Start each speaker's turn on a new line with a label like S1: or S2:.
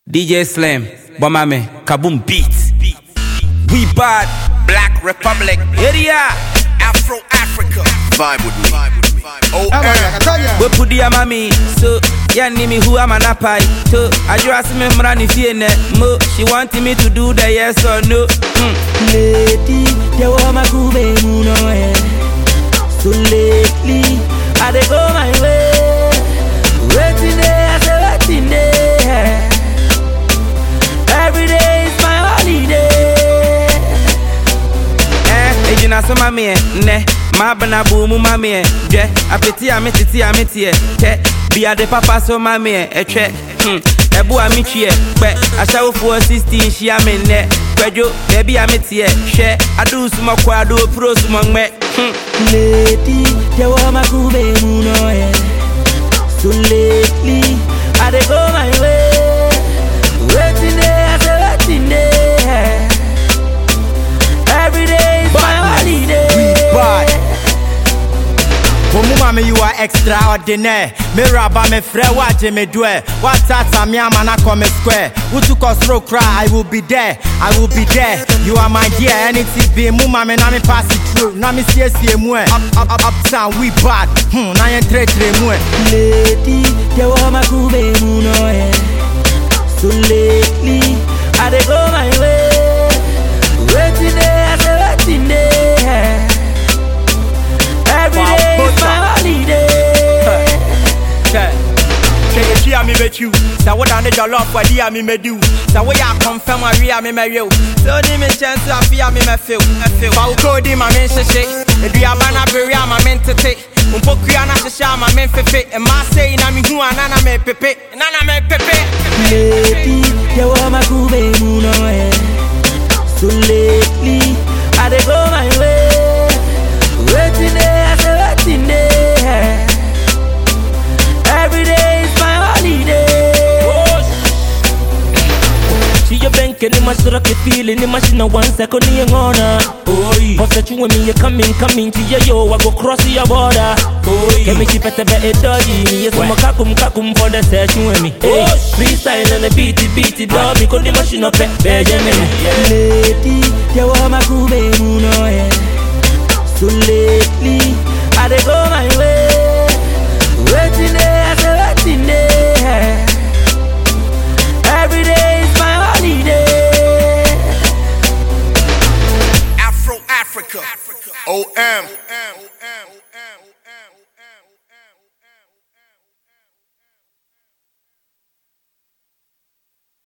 S1: DJ Slim, Bomame, Kaboom Beats. We bad, Black Republic, area, Afro Africa.
S2: Vibe with me. Oh,
S1: we put the mami, so ya nimi who am an apai. So I just me mrani fiene mo. She wanted me to do the yes or no.
S3: Lady, you want my groove, no eh. So lately, I dey go my way. Waiting there, I say waiting there. Every day is my holiday.
S1: Ejina so mami ne. Mabana boomu mami je. Apeti ametiti ameti ke. Bia de papa so mami etwe. Ebu amichie pe. Ashawo for 16 she amene. Kwejo baby ameti hwe. Adu suma kwa adu pro suma ngme.
S3: Lady, you want my groove, no eh. So lately, I dey go my way. Waiting there, I say waiting there. Every day is my holiday.
S4: We bad. Mama, you are extraordinary. Me rabba me frère, what me do? What tata me amana come square. Who took us road cry? I will be there. I will be there. You are my dear. Anything be mama me na me pass it through. Na me see mwe. Uptown we bad. Na yen tre mwe.
S3: Lady, you want my groove, no eh. So lately, I dey go my way. Waiting there, I say waiting there. Every day is my holiday.
S4: She me bet you. So what I need your love for dear me me do. So we are confirm I real me me real. So di me chance to fear me me feel. Fa code my men shake. E do abana beria my men tete. Umpokria na shisha my men fefe. E ma say na me hu anana me pepe. Nana me pepe.
S3: Lady, you want my groove, no eh. So lately, I dey go my way. Waiting there, I say waiting there. Every day is my holiday. She your bank and the much rock you feeling the machine in 1 second in your honor. Oi, but that you with me, you coming to your yo, I go cross your border. Oi, can me keep it a better doggy. Yes, I'm a kakum for the session with me. Hey, freestyle and the beat, dog, because the machine up Benjamin. Lady, you want my groove, no eh. So lately, I dey go my way. Waiting there, I say waiting there.